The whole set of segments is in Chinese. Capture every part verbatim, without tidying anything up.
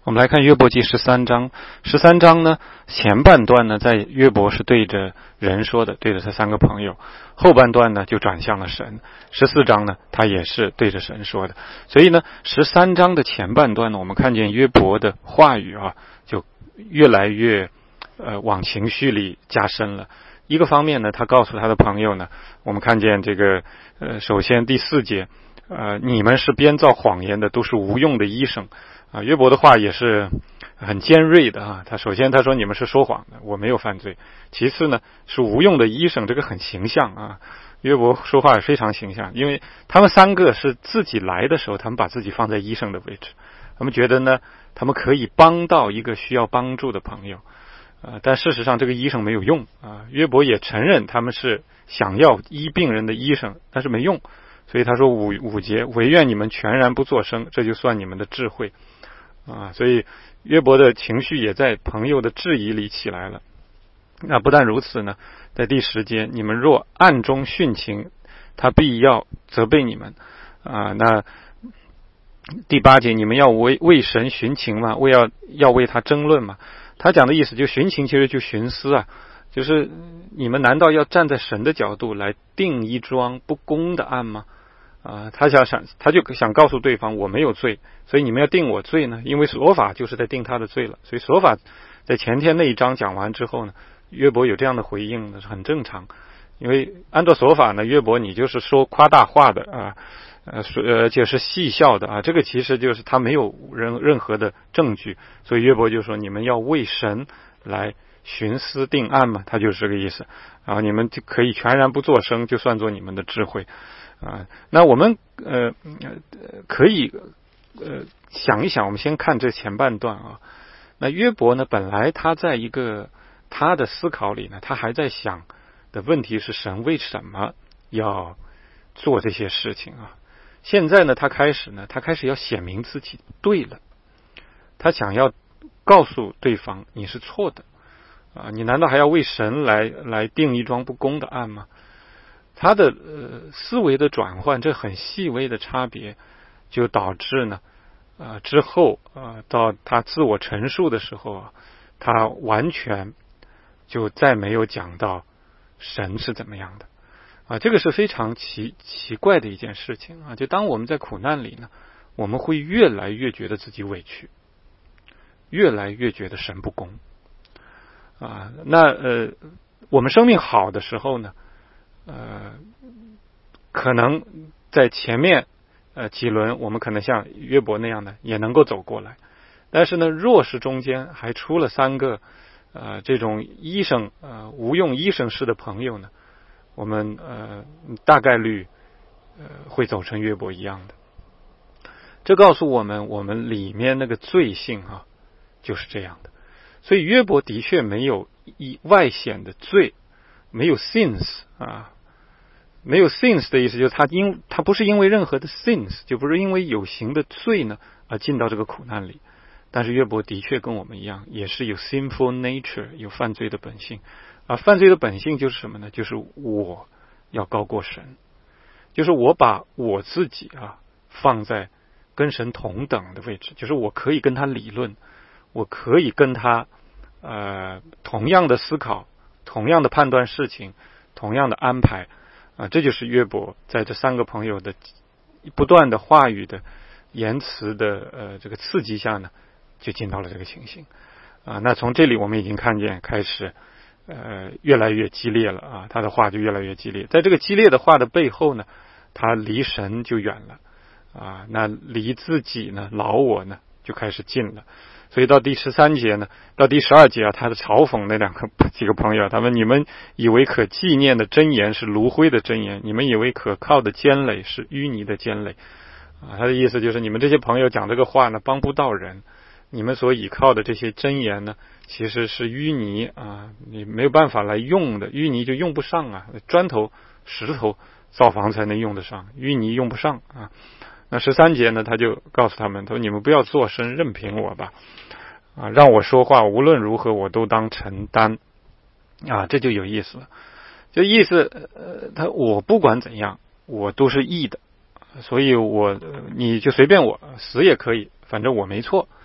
我们来看约伯记十三章。十三章呢，前半段呢，在约伯是对着人说的，对着他三个朋友；后半段呢，就转向了神。十四章呢，他也是对着神说的。所以呢，十三章的前半段呢，我们看见约伯的话语啊，就越来越呃往情绪里加深了。一个方面呢，他告诉他的朋友呢，我们看见这个呃，首先第四节，呃，你们是编造谎言的，都是无用的医生。啊，约伯的话也是很尖锐的啊。他首先他说你们是说谎的，我没有犯罪。其次呢，是无用的医生，这个很形象啊。约伯说话也非常形象，因为他们三个是自己来的时候，他们把自己放在医生的位置，他们觉得呢，他们可以帮到一个需要帮助的朋友。呃，但事实上这个医生没有用啊。约伯也承认他们是想要医病人的医生，但是没用。所以他说五五节，唯愿你们全然不作声，这就算你们的智慧。啊，所以约伯的情绪也在朋友的质疑里起来了。那不但如此呢，在第十节，你们若暗中殉情，他必要责备你们。啊，那第八节，你们要为为神寻情吗？为要要为他争论吗？他讲的意思就寻情，其实就寻思啊，就是你们难道要站在神的角度来定一桩不公的案吗？啊，他想想，他就想告诉对方，我没有罪，所以你们要定我罪呢？因为所法就是在定他的罪了。所以所法在前天那一章讲完之后呢，约伯有这样的回应，那是很正常。因为按照所法呢，约伯你就是说夸大话的啊，呃，而且是戏笑的啊，这个其实就是他没有任任何的证据，所以约伯就说你们要为神来寻思定案嘛，他就是这个意思。然后你们就可以全然不作声，就算作你们的智慧。啊，那我们呃可以呃想一想，我们先看这前半段啊。那约伯呢，本来他在一个他的思考里呢，他还在想的问题是神为什么要做这些事情啊？现在呢，他开始呢，他开始要显明自己对了，他想要告诉对方你是错的啊，你难道还要为神来来定一桩不公的案吗？他的呃思维的转换，这很细微的差别，就导致呢，呃之后呃到他自我陈述的时候啊，他完全就再没有讲到神是怎么样的啊，这个是非常奇奇怪的一件事情啊。就当我们在苦难里呢，我们会越来越觉得自己委屈，越来越觉得神不公啊。那呃我们生命好的时候呢，呃，可能在前面呃几轮，我们可能像约伯那样的也能够走过来，但是呢，若是中间还出了三个呃这种医生呃无用医生式的朋友呢，我们呃大概率呃会走成约伯一样的。这告诉我们，我们里面那个罪性啊就是这样的。所以约伯的确没有以外显的罪，没有 sins 啊。没有 sins 的意思就是他因他不是因为任何的 sins， 就不是因为有形的罪呢而进到这个苦难里。但是约伯的确跟我们一样，也是有 sinful nature， 有犯罪的本性。而犯罪的本性就是什么呢？就是我要高过神，就是我把我自己啊放在跟神同等的位置，就是我可以跟他理论，我可以跟他呃同样的思考，同样的判断事情，同样的安排。啊，这就是约伯在这三个朋友的不断的话语的言辞的呃这个刺激下呢，就进到了这个情形啊。那从这里我们已经看见开始呃越来越激烈了啊，他的话就越来越激烈。在这个激烈的话的背后呢，他离神就远了啊，那离自己呢老我呢就开始近了。所以到第十三节呢，到第十二节啊，他的嘲讽那两个几个朋友，他们你们以为可纪念的真言是炉灰的真言，你们以为可靠的坚垒是淤泥的坚垒啊。他的意思就是你们这些朋友讲这个话呢，帮不到人，你们所倚靠的这些真言呢，其实是淤泥啊，你没有办法来用的，淤泥就用不上啊，砖头石头造房才能用得上，淤泥用不上啊。那十三节呢，他就告诉他们，他说你们不要作声，任凭我吧啊，让我说话，无论如何我都当承担啊，这就有意思了。就意思呃，他我不管怎样，我都是义的，所以我你就随便我死也可以，反正我没错。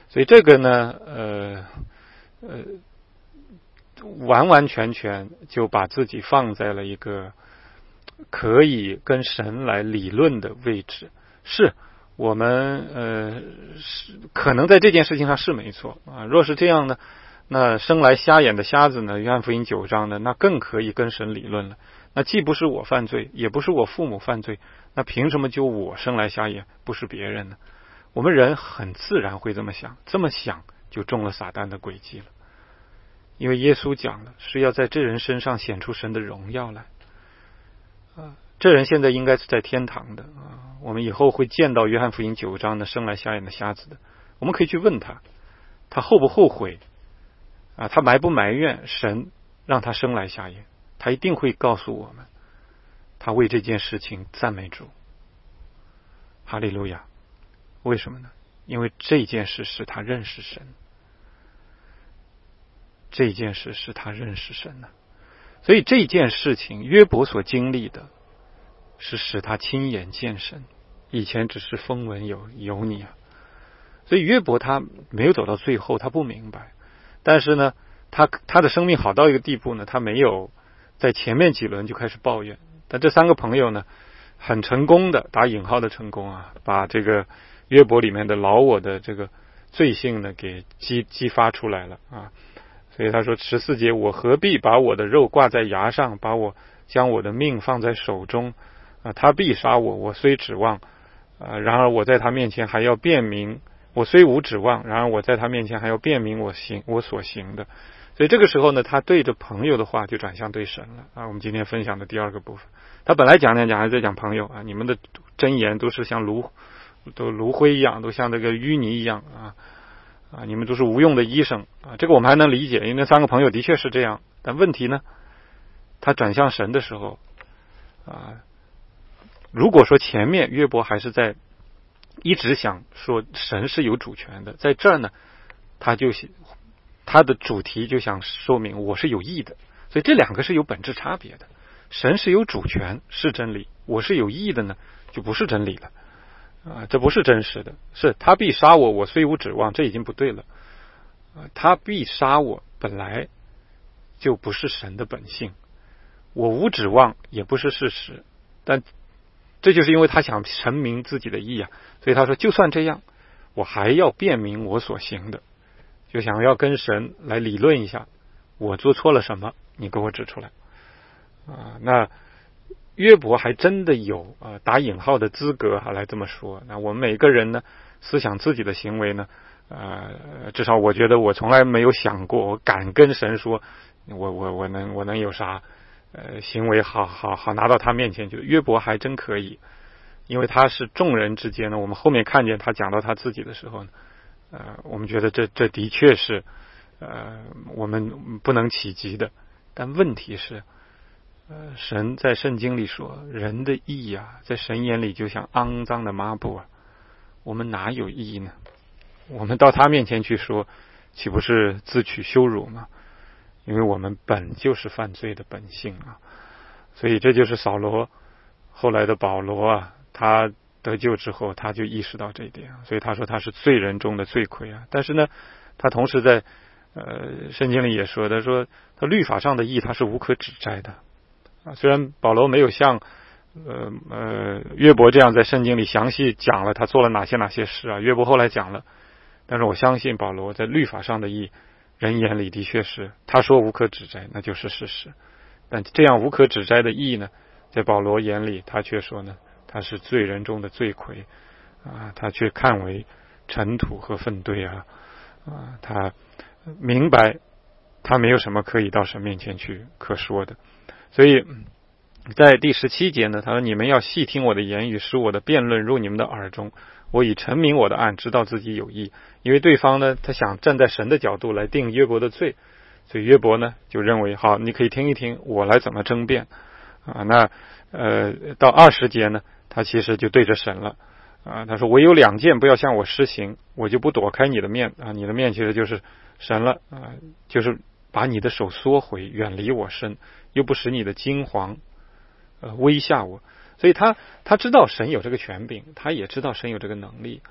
所以这个呢，呃呃，完完全全就把自己放在了一个可以跟神来理论的位置。是我们呃是可能在这件事情上是没错啊。若是这样呢，那生来瞎眼的瞎子呢，约翰福音九章呢，那更可以跟神理论了。那既不是我犯罪，也不是我父母犯罪，那凭什么就我生来瞎眼，不是别人呢？我们人很自然会这么想，这么想就中了撒旦的诡计了。因为耶稣讲了，是要在这人身上显出神的荣耀来。啊，这人现在应该是在天堂的啊，我们以后会见到约翰福音九章的生来瞎眼的瞎子的，我们可以去问他，他后不后悔啊？他埋不埋怨神让他生来瞎眼？他一定会告诉我们，他为这件事情赞美主，哈利路亚。为什么呢？因为这件事是他认识神，这件事是他认识神的，所以这件事情约伯所经历的是使他亲眼见神，以前只是风闻有有你啊。所以约伯他没有走到最后，他不明白，但是呢他他的生命好到一个地步呢，他没有在前面几轮就开始抱怨。但这三个朋友呢，很成功的打引号的成功啊，把这个约伯里面的老我的这个罪性呢给激激发出来了啊。所以他说十四节，我何必把我的肉挂在牙上，把我将我的命放在手中啊？他必杀我，我虽指望啊，然而我在他面前还要辨明，我虽无指望，然而我在他面前还要辨明我行我所行的。所以这个时候呢，他对着朋友的话就转向对神了啊。我们今天分享的第二个部分，他本来讲讲讲还在讲朋友啊，你们的箴言都是像炉都炉灰一样，都像这个淤泥一样啊啊，你们都是无用的医生啊。这个我们还能理解，因为那三个朋友的确是这样。但问题呢，他转向神的时候啊，如果说前面约伯还是在一直想说神是有主权的，在这儿呢，他就他的主题就想说明我是有义的，所以这两个是有本质差别的。神是有主权是真理，我是有义的呢就不是真理了啊，这不是真实的。是他必杀我，我虽无指望，这已经不对了啊。他必杀我本来就不是神的本性，我无指望也不是事实，但这就是因为他想陈明自己的义啊，所以他说就算这样，我还要辨明我所行的，就想要跟神来理论一下，我做错了什么，你给我指出来啊。那约伯还真的有啊打引号的资格啊来这么说。那我们每个人呢，思想自己的行为呢，呃，至少我觉得我从来没有想过，我敢跟神说，我我我能我能有啥呃行为好好好拿到他面前去。约伯还真可以，因为他是众人之间呢，我们后面看见他讲到他自己的时候呢，呃，我们觉得这这的确是呃我们不能企及的。但问题是，呃，神在圣经里说，人的义啊，在神眼里就像肮脏的抹布啊。我们哪有义呢？我们到他面前去说，岂不是自取羞辱吗？因为我们本就是犯罪的本性啊。所以这就是扫罗后来的保罗啊，他得救之后，他就意识到这一点，所以他说他是罪人中的罪魁啊。但是呢，他同时在呃圣经里也说，他说他律法上的义他是无可指摘的啊。虽然保罗没有像呃呃约伯这样在圣经里详细讲了他做了哪些哪些事啊，约伯后来讲了，但是我相信保罗在律法上的义，人眼里的确是他说无可指摘，那就是事实。但这样无可指摘的义呢，在保罗眼里，他却说呢，他是罪人中的罪魁啊，他却看为尘土和粪堆啊啊，他明白他没有什么可以到神面前去可说的。所以在第十七节呢，他说你们要细听我的言语，使我的辩论入你们的耳中，我已陈明我的案，知道自己有义。因为对方呢，他想站在神的角度来定约伯的罪，所以约伯呢就认为好，你可以听一听我来怎么争辩啊。那呃到二十节呢，他其实就对着神了啊，他说我有两件不要向我施行，我就不躲开你的面啊。你的面其实就是神了啊，就是把你的手缩回，远离我身，又不使你的金黄呃威吓我。所以他他知道神有这个权柄，他也知道神有这个能力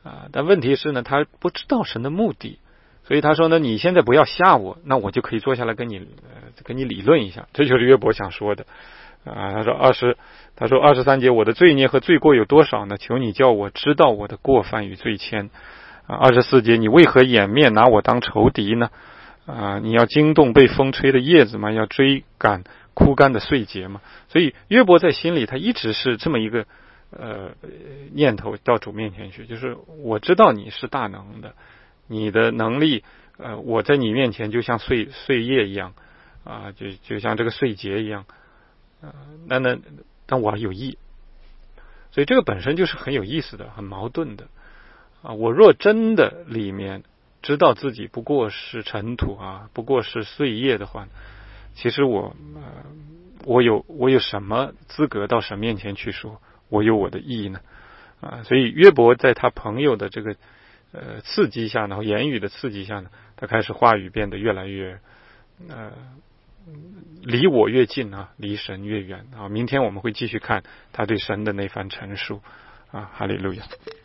啊，但问题是呢，他不知道神的目的，所以他说呢，你现在不要吓我，那我就可以坐下来跟你呃跟你理论一下。这就是约伯想说的啊。他说二十，他说二十三节，我的罪孽和罪过有多少呢？求你叫我知道我的过犯与罪愆。啊，二十四节，你为何掩面拿我当仇敌呢？啊，你要惊动被风吹的叶子吗？要追赶枯干的碎节吗？所以约伯在心里，他一直是这么一个呃念头到主面前去，就是我知道你是大能的，你的能力，呃，我在你面前就像碎碎叶一样，啊，就就像这个碎节一样，啊，那那但我有意，所以这个本身就是很有意思的，很矛盾的。啊，我若真的里面知道自己不过是尘土啊，不过是碎叶的话，其实我呃，我有我有什么资格到神面前去说我有我的义呢？啊，所以约伯在他朋友的这个呃刺激下，然后言语的刺激下呢，他开始话语变得越来越呃离我越近啊，离神越远啊。明天我们会继续看他对神的那番陈述啊，哈利路亚。